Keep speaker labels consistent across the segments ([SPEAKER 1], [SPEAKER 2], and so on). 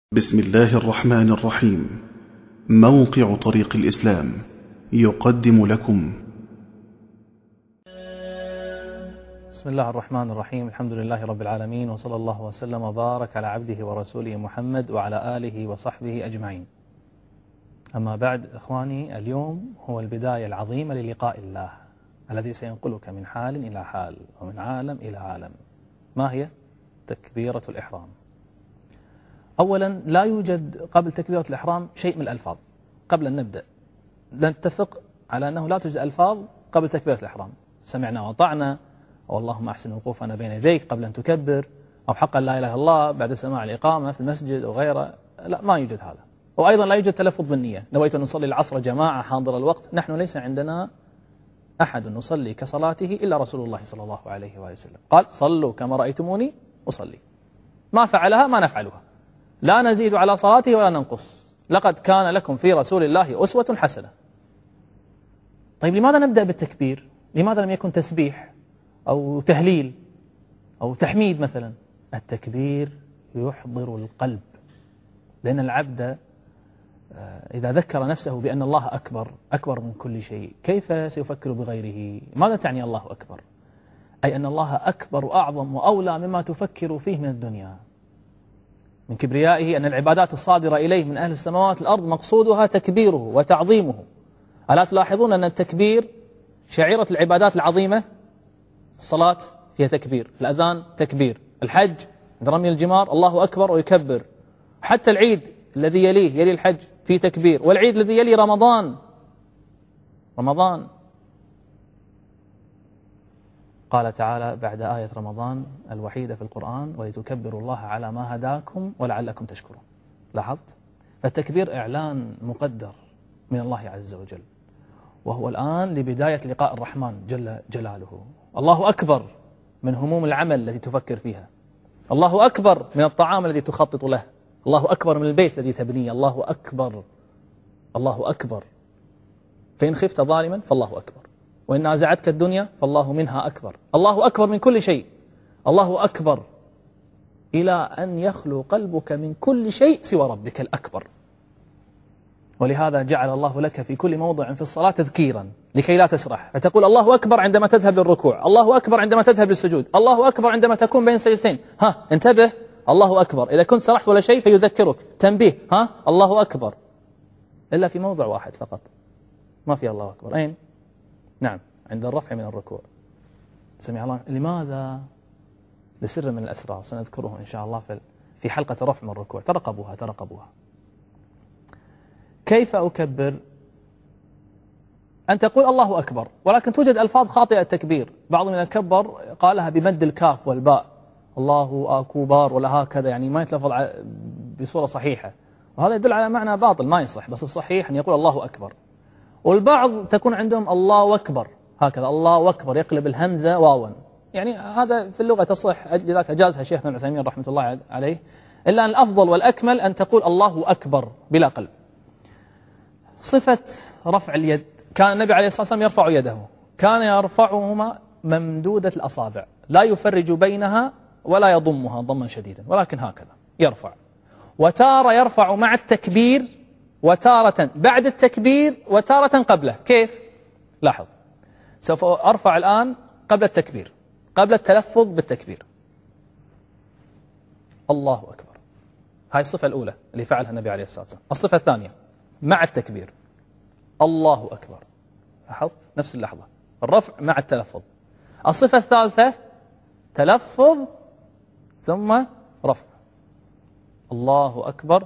[SPEAKER 1] بسم الله الرحمن الرحيم. موقع طريق الإسلام يقدم لكم.
[SPEAKER 2] بسم الله الرحمن الرحيم. الحمد لله رب العالمين، وصلى الله وسلم وبارك على عبده ورسوله محمد وعلى آله وصحبه أجمعين. أما بعد إخواني، اليوم هو البداية العظيمة للقاء الله الذي سينقلك من حال إلى حال ومن عالم إلى عالم. ما هي؟ تكبيرة الإحرام. أولا، لا يوجد قبل تكبيرة الإحرام شيء من الألفاظ. قبل أن نبدأ نتفق على أنه لا توجد ألفاظ قبل تكبيرة الإحرام. سمعنا وأطعنا، واللهم أحسن وقوفنا بين يديك قبل أن تكبر، أو حقا لا إله إلا الله بعد سماع الإقامة في المسجد أو غيره. لا، ما يوجد هذا. وأيضا لا يوجد تلفظ بالنية. نويت أن نصلي العصر جماعة حاضر الوقت. نحن ليس عندنا أحد نصلي كصلاته إلا رسول الله صلى الله عليه وآله وسلم. قال: صلوا كما رأيتموني أصلي. ما فعلها ما نفعلها، لا نزيد على صلاته ولا ننقص. لقد كان لكم في رسول الله أسوة حسنة. طيب، لماذا نبدأ بالتكبير؟ لماذا لم يكن تسبيح أو تهليل أو تحميد مثلا؟ التكبير يحضر القلب، لأن العبد إذا ذكر نفسه بأن الله أكبر من كل شيء، كيف سيفكر بغيره؟ ماذا تعني الله أكبر؟ أي أن الله أكبر وأعظم وأولى مما تفكر فيه من الدنيا. من كبريائه أن العبادات الصادرة إليه من أهل السماوات والأرض مقصودها تكبيره وتعظيمه. ألا تلاحظون أن التكبير شعيرة العبادات العظيمة؟ الصلاة هي تكبير، الأذان تكبير، الحج عند رمي الجمار الله أكبر ويكبر، حتى العيد الذي يلي الحج فيه تكبير، والعيد الذي يلي رمضان قال تعالى بعد آية رمضان الوحيدة في القرآن: ولتكبروا الله على ما هداكم ولعلكم تشكرون. لاحظت؟ فالتكبير إعلان مقدر من الله عز وجل، وهو الآن لبداية لقاء الرحمن جل جلاله. الله أكبر من هموم العمل التي تفكر فيها، الله أكبر من الطعام الذي تخطط له، الله أكبر من البيت الذي تبنيه، الله أكبر، الله أكبر. فإن خفت ظالما فالله أكبر، وإن نازعتك الدنيا فالله منها أكبر. الله أكبر من كل شيء، الله أكبر إلى أن يخلو قلبك من كل شيء سوى ربك الأكبر. ولهذا جعل الله لك في كل موضع في الصلاة تذكيرا لكي لا تسرح، فتقول الله أكبر عندما تذهب للركوع، الله أكبر عندما تذهب للسجود، الله أكبر عندما تكون بين سجدتين. انتبه، الله أكبر. إذا كنت سرحت ولا شيء فيذكرك، تنبيه، الله أكبر. إلا في موضع واحد فقط ما في الله أكبر. أين؟ نعم، عند الرفع من الركوع. سمع الله. لماذا؟ لسر من الأسرار سنذكره إن شاء الله في حلقة الرفع من الركوع. ترقبوها. كيف أكبر؟ أن تقول الله أكبر، ولكن توجد ألفاظ خاطئة التكبير. بعض من الكبر قالها بمد الكاف والباء، الله أكبر، ولا هكذا، يعني ما يتلفظ بصورة صحيحة، وهذا يدل على معنى باطل ما يصح. بس الصحيح أن يقول الله أكبر. والبعض تكون عندهم الله أكبر هكذا، الله أكبر، يقلب الهمزة واوا. يعني هذا في اللغة تصح، لذلك أجازها شيخنا ابن عثيمين رحمة الله عليه. إلا أن الأفضل والأكمل أن تقول الله أكبر بلا قلب. صفة رفع اليد، كان النبي عليه الصلاة والسلام يرفع يده، كان يرفعهما ممدودة الأصابع، لا يفرج بينها ولا يضمها ضما شديدا، ولكن هكذا يرفع. وتارة يرفع مع التكبير، وتارة بعد التكبير، وتارة قبله. كيف؟ لاحظ، سوف أرفع الآن قبل التكبير، قبل التلفظ بالتكبير، الله أكبر. هاي الصفة الأولى اللي فعلها النبي عليه الصلاة والسلام. الصفة الثانية مع التكبير، الله أكبر. لاحظت؟ نفس اللحظة، الرفع مع التلفظ. الصفة الثالثة تلفظ ثم رفع، الله أكبر.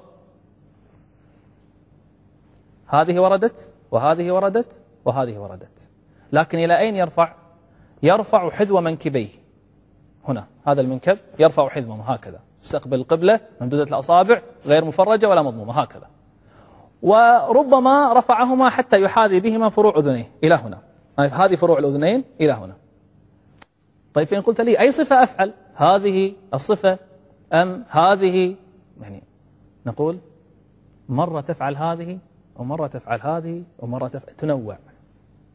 [SPEAKER 2] هذه وردت وهذه وردت وهذه وردت، لكن إلى أين يرفع؟ يرفع حذو منكبيه هنا، هذا المنكب يرفع حذوه هكذا، يستقبل القبلة، ممدودة الأصابع، غير مفرجة ولا مضمومة، هكذا. وربما رفعهما حتى يحاذي بهما فروع أذنيه إلى هنا، هذه فروع الأذنين إلى هنا. طيب، فإن قلت لي أي صفة أفعل، هذه الصفة أم هذه؟ يعني نقول مرة تفعل هذه ومرة تفعل هذه ومرة تنوع،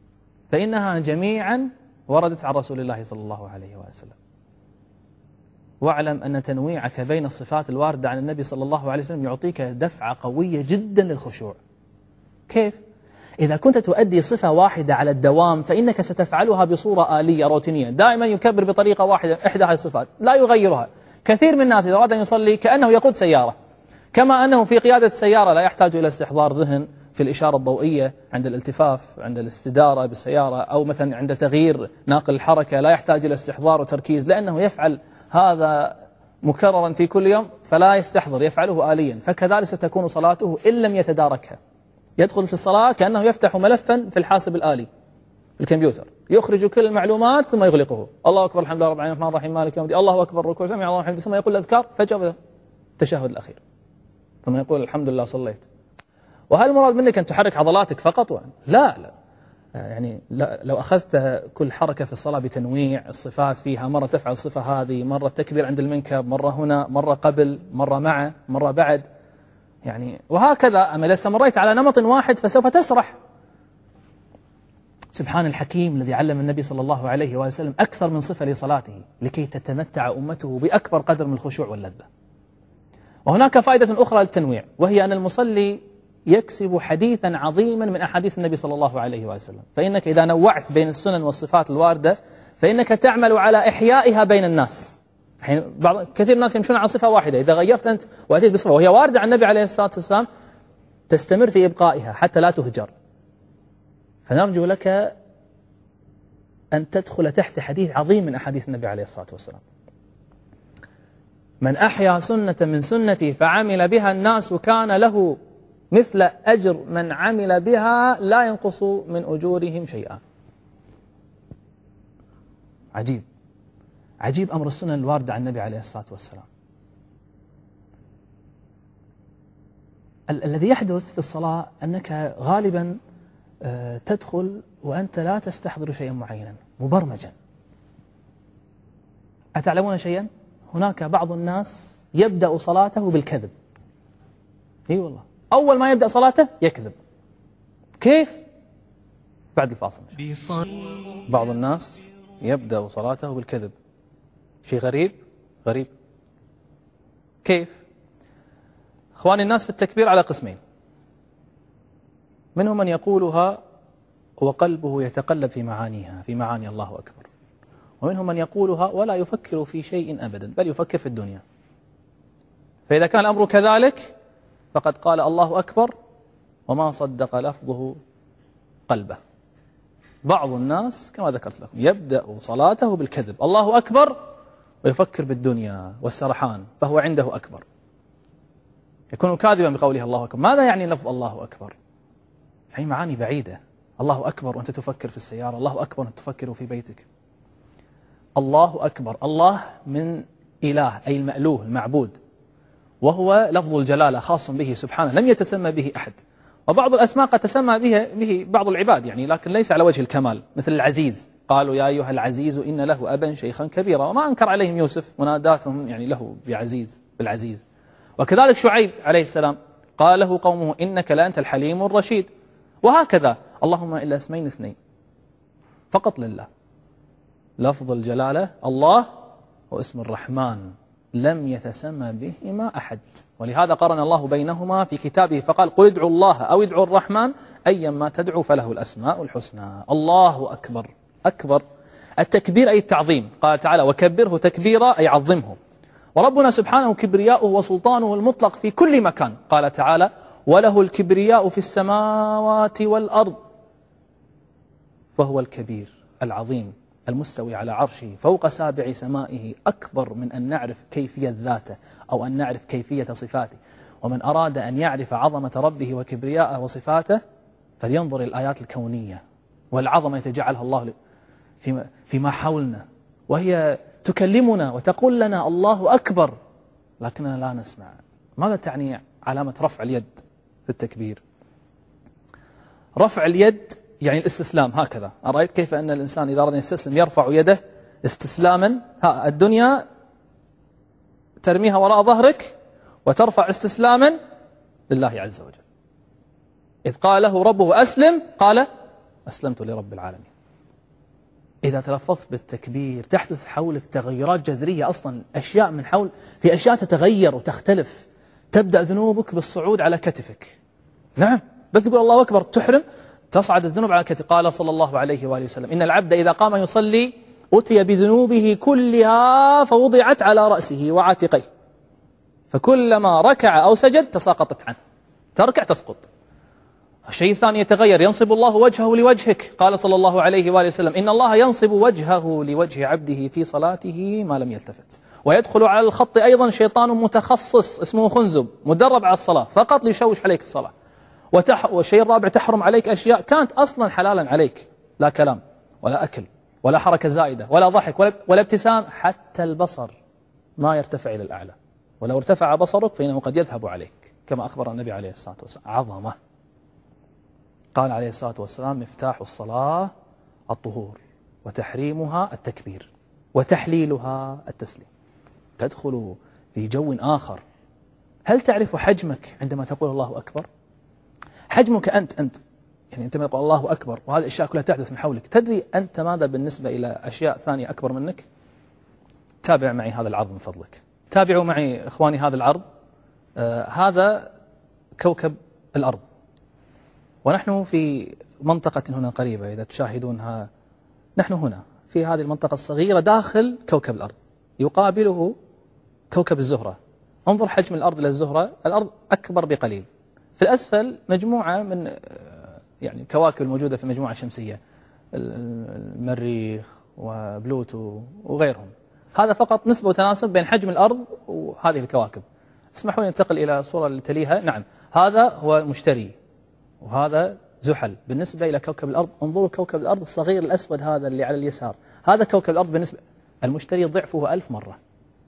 [SPEAKER 2] فإنها جميعا وردت عن رسول الله صلى الله عليه وسلم. واعلم أن تنويعك بين الصفات الواردة عن النبي صلى الله عليه وسلم يعطيك دفعة قوية جدا للخشوع. كيف؟ إذا كنت تؤدي صفة واحدة على الدوام فإنك ستفعلها بصورة آلية روتينية، دائما يكبر بطريقة واحدة إحدى هذه الصفات لا يغيرها. كثير من الناس إذا أراد أن يصلي كأنه يقود سيارة، كما أنه في قيادة السيارة لا يحتاج إلى استحضار ذهن في الإشارة الضوئية عند الالتفاف، عند الاستدارة بالسيارة، أو مثلا عند تغيير ناقل الحركة لا يحتاج إلى استحضار وتركيز، لأنه يفعل هذا مكررا في كل يوم فلا يستحضر، يفعله آليا. فكذلك ستكون صلاته إن لم يتداركها. يدخل في الصلاة كأنه يفتح ملفا في الحاسب الآلي الكمبيوتر، يخرج كل المعلومات ثم يغلقه. الله أكبر، الحمد لله رب العالمين، الرحمن الرحيم، مالك يوم الدين، الله أكبر، ركوع، سمع الله الحمد، ثم يقول الأذكار، فجأة التشهد الأخير، ثم يقول الحمد لله صليت. وهل المراد منك أن تحرك عضلاتك فقط؟ لا، يعني لا، لو أخذت كل حركة في الصلاة بتنويع الصفات فيها، مرة تفعل الصفة هذه، مرة تكبير عند المنكب، مرة هنا، مرة قبل، مرة مع، مرة بعد، يعني وهكذا. أما إذا استمريت على نمط واحد فسوف تسرح. سبحان الحكيم الذي علم النبي صلى الله عليه وسلم أكثر من صفة لصلاته لكي تتمتع أمته بأكبر قدر من الخشوع واللذة. وهناك فائدة أخرى للتنويع، وهي أن المصلي يكسب حديثا عظيما من أحاديث النبي صلى الله عليه وسلم. فإنك إذا نوعت بين السنن والصفات الواردة فإنك تعمل على إحيائها بين الناس. كثير الناس يمشون على صفة واحدة، إذا غيرت أنت وأتيت بصفة وهي واردة عن النبي عليه الصلاة والسلام تستمر في إبقائها حتى لا تهجر. فنرجو لك أن تدخل تحت حديث عظيم من أحاديث النبي عليه الصلاة والسلام: من أحيا سنة من سنتي فعمل بها الناس كان له مثل أجر من عمل بها لا ينقص من أجورهم شيئا. عجيب، عجيب أمر السنن الواردة عن النبي عليه الصلاة والسلام. الذي يحدث في الصلاة أنك غالبا تدخل وأنت لا تستحضر شيئا معينا مبرمجا. أتعلمون شيئا؟ هناك بعض الناس يبدأ صلاته بالكذب. اي والله، أول ما يبدأ صلاته يكذب. كيف؟ بعد الفاصل. بعض الناس يبدأ صلاته بالكذب. شيء غريب. كيف؟ أخواني، الناس في التكبير على قسمين: منهم من يقولها وقلبه يتقلب في معانيها، في معاني الله أكبر، ومنهم من يقولها ولا يفكر في شيء أبدا بل يفكر في الدنيا. فإذا كان الأمر كذلك فقد قال الله أكبر وما صدق لفظه قلبه. بعض الناس كما ذكرت لكم يبدأ صلاته بالكذب، الله أكبر، ويفكر بالدنيا والسرحان، فهو عنده أكبر، يكون كاذبا بقوله الله أكبر. ماذا يعني لفظ الله أكبر؟ هي معاني بعيدة. الله أكبر وأنت تفكر في السيارة، الله أكبر وأنت تفكر في بيتك. الله أكبر، الله من إله أي المألوه المعبود، وهو لفظ الجلالة خاص به سبحانه لم يتسمى به أحد. وبعض الأسماء قد تسمى به بعض العباد يعني، لكن ليس على وجه الكمال، مثل العزيز، قالوا يا أيها العزيز إن له أبا شيخا كبيرا، وما أنكر عليهم يوسف مناداتهم يعني له بالعزيز. وكذلك شعيب عليه السلام قال له قومه إنك لأنت الحليم الرشيد. وهكذا اللهم إلا اسمين اثنين فقط لله، لفظ الجلالة الله واسم الرحمن لم يتسمى بهما أحد، ولهذا قرن الله بينهما في كتابه فقال قل ادعوا الله أو ادعوا الرحمن أيما تدعوا فله الأسماء الحسنى. الله أكبر، أكبر التكبير أي التعظيم، قال تعالى وكبره تكبيرا أي عظمه. وربنا سبحانه كبرياؤه وسلطانه المطلق في كل مكان، قال تعالى وله الكبرياء في السماوات والأرض فهو الكبير العظيم المستوي على عرشه فوق سابع سمائه، أكبر من أن نعرف كيفية ذاته أو أن نعرف كيفية صفاته. ومن أراد أن يعرف عظمة ربه وكبرياءه وصفاته فلينظر الآيات الكونية والعظمة يتجعلها الله فيما حولنا، وهي تكلمنا وتقول لنا الله أكبر لكننا لا نسمع. ماذا تعني علامة رفع اليد في التكبير؟ رفع اليد يعني الاستسلام، هكذا. أرأيت كيف أن الإنسان إذا أراد أن يستسلم يرفع يده استسلاما، الدنيا ترميها وراء ظهرك وترفع استسلاما لله عز وجل. إذ قال له ربه أسلم قال أسلمت لرب العالمين. إذا تلفظت بالتكبير تحدث حولك تغيرات جذرية أصلا، أشياء من حول، في أشياء تتغير وتختلف، تبدأ ذنوبك بالصعود على كتفك. نعم، بس تقول الله أكبر تحرم تصعد الذنوب على كتفك. قال صلى الله عليه وآله وسلم: إن العبد إذا قام يصلي أتي بذنوبه كلها فوضعت على رأسه وعاتقيه، فكلما ركع أو سجد تساقطت عنه، تركع تسقط. الشيء الثاني يتغير، ينصب الله وجهه لوجهك. قال صلى الله عليه وآله وسلم: إن الله ينصب وجهه لوجه عبده في صلاته ما لم يلتفت. ويدخل على الخط أيضا شيطان متخصص اسمه خنزب، مدرب على الصلاة فقط ليشوش عليك الصلاة. والشيء الرابع، تحرم عليك أشياء كانت أصلا حلالا عليك، لا كلام ولا أكل ولا حركة زائدة ولا ضحك ولا ابتسام، حتى البصر ما يرتفع إلى الأعلى، ولو ارتفع بصرك فإنه قد يذهب عليك، كما أخبر النبي عليه الصلاة والسلام. عظمة. قال عليه الصلاة والسلام: مفتاح الصلاة الطهور، وتحريمها التكبير، وتحليلها التسليم. تدخل في جو آخر. هل تعرف حجمك عندما تقول الله أكبر؟ حجمك أنت يعني أنت ما تقول الله أكبر وهذه الأشياء كلها تحدث من حولك، تدري أنت ماذا بالنسبة إلى أشياء ثانية أكبر منك؟ تابع معي هذا العرض من فضلك، تابعوا معي إخواني هذا العرض. هذا كوكب الأرض، ونحن في منطقة هنا قريبة، إذا تشاهدونها نحن هنا في هذه المنطقة الصغيرة داخل كوكب الأرض، يقابله كوكب الزهرة. انظر حجم الأرض إلى الزهرة، الأرض أكبر بقليل. في الأسفل مجموعة من يعني الكواكب الموجودة في المجموعة الشمسية، المريخ وبلوتو وغيرهم. هذا فقط نسبة وتناسب بين حجم الأرض وهذه الكواكب. اسمحوا لي ننتقل إلى الصورة اللي تليها. نعم، هذا هو المشتري وهذا زحل بالنسبة إلى كوكب الأرض. انظروا كوكب الأرض الصغير الأسود هذا اللي على اليسار، هذا كوكب الأرض بالنسبة المشتري ضعفه 1000 مرة.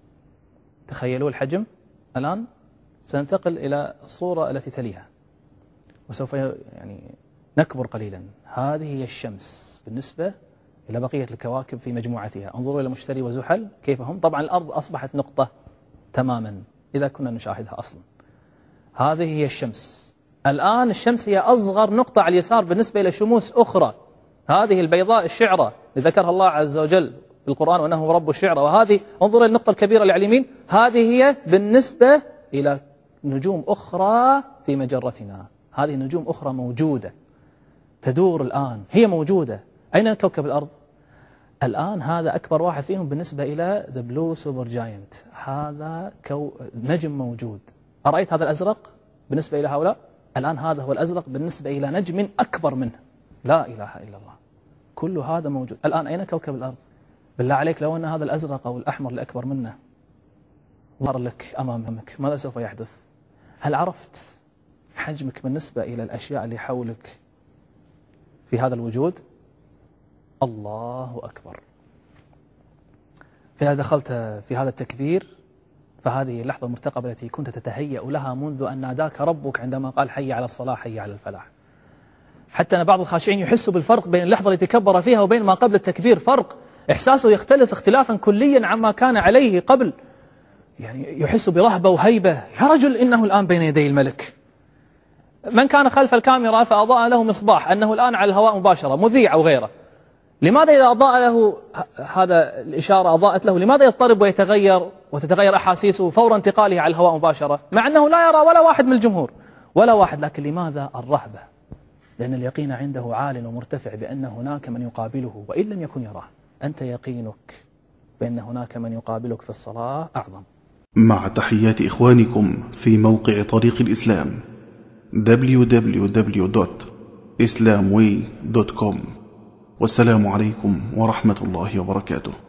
[SPEAKER 2] تخيلوا الحجم. الآن سننتقل إلى الصورة التي تليها وسوف يعني نكبر قليلا. هذه هي الشمس بالنسبة إلى بقية الكواكب في مجموعتها. انظروا إلى المشتري وزحل كيف هم. طبعا الأرض أصبحت نقطة تماما إذا كنا نشاهدها أصلا. هذه هي الشمس. الآن الشمس هي أصغر نقطة على اليسار بالنسبة إلى شموس أخرى. هذه البيضاء الشعرة اللي ذكرها الله عز وجل في القرآن وأنه رب الشعرة، وهذه انظروا النقطة الكبيرة اللي على اليمين، هذه هي بالنسبة إلى نجوم أخرى في مجرتنا. هذه نجوم أخرى موجودة تدور الآن، هي موجودة. أين كوكب الأرض؟ الآن هذا أكبر واحد فيهم بالنسبة إلى The Blue Super Giant. هذا نجم موجود. أرأيت هذا الأزرق بالنسبة إلى هؤلاء؟ الآن هذا هو الأزرق بالنسبة إلى نجم أكبر منه. لا إله إلا الله. كل هذا موجود. الآن أين كوكب الأرض؟ بالله عليك لو أن هذا الأزرق أو الأحمر اللي أكبر منه ظهر لك أمامك، ماذا سوف يحدث؟ هل عرفت حجمك بالنسبة إلى الأشياء اللي حولك في هذا الوجود؟ الله أكبر. فإذا دخلت في هذا التكبير فهذه اللحظة المرتقبة التي كنت تتهيأ لها منذ أن ناداك ربك عندما قال حي على الصلاة حي على الفلاح. حتى أن بعض الخاشعين يحسوا بالفرق بين اللحظة التي تكبر فيها وبين ما قبل التكبير. فرق، إحساسه يختلف اختلافا كليا عما كان عليه قبل. يعني يحس برهبة وهيبة. يا رجل إنه الآن بين يدي الملك. من كان خلف الكاميرا فأضاء له مصباح أنه الآن على الهواء مباشرة، مذيع أو غيره، لماذا إذا أضاء له هذا الإشارة أضاءت له، لماذا يضطرب ويتغير وتتغير أحاسيسه فور انتقاله على الهواء مباشرة، مع أنه لا يرى ولا واحد من الجمهور ولا واحد؟ لكن لماذا الرهبة؟ لأن اليقين عنده عال ومرتفع بأن هناك من يقابله وإن لم يكن يراه. أنت يقينك بأن هناك من يقابلك في الصلاة أعظم.
[SPEAKER 1] مع تحيات إخوانكم في موقع طريق الإسلام www.islamway.com. والسلام عليكم ورحمة الله وبركاته.